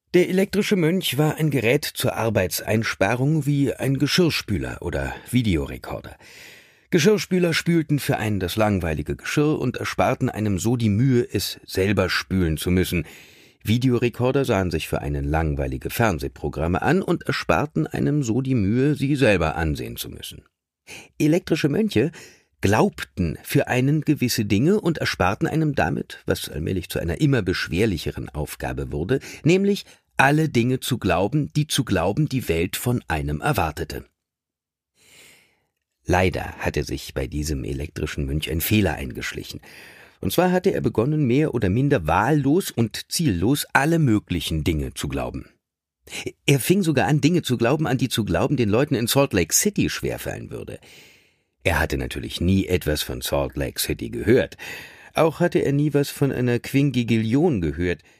Der elektrische Mönch war ein Gerät zur Arbeitseinsparung wie ein Geschirrspüler oder Videorekorder. Geschirrspüler spülten für einen das langweilige Geschirr und ersparten einem so die Mühe, es selber spülen zu müssen. Videorekorder sahen sich für einen langweilige Fernsehprogramme an und ersparten einem so die Mühe, sie selber ansehen zu müssen. Elektrische Mönche glaubten für einen gewisse Dinge und ersparten einem damit, was allmählich zu einer immer beschwerlicheren Aufgabe wurde, nämlich alle Dinge zu glauben, die Welt von einem erwartete. Leider hatte sich bei diesem elektrischen Mönch ein Fehler eingeschlichen. Und zwar hatte er begonnen, mehr oder minder wahllos und ziellos alle möglichen Dinge zu glauben. Er fing sogar an, Dinge zu glauben, an die zu glauben den Leuten in Salt Lake City schwerfallen würde. Er hatte natürlich nie etwas von Salt Lake City gehört. Auch hatte er nie was von einer Quingigillion gehört.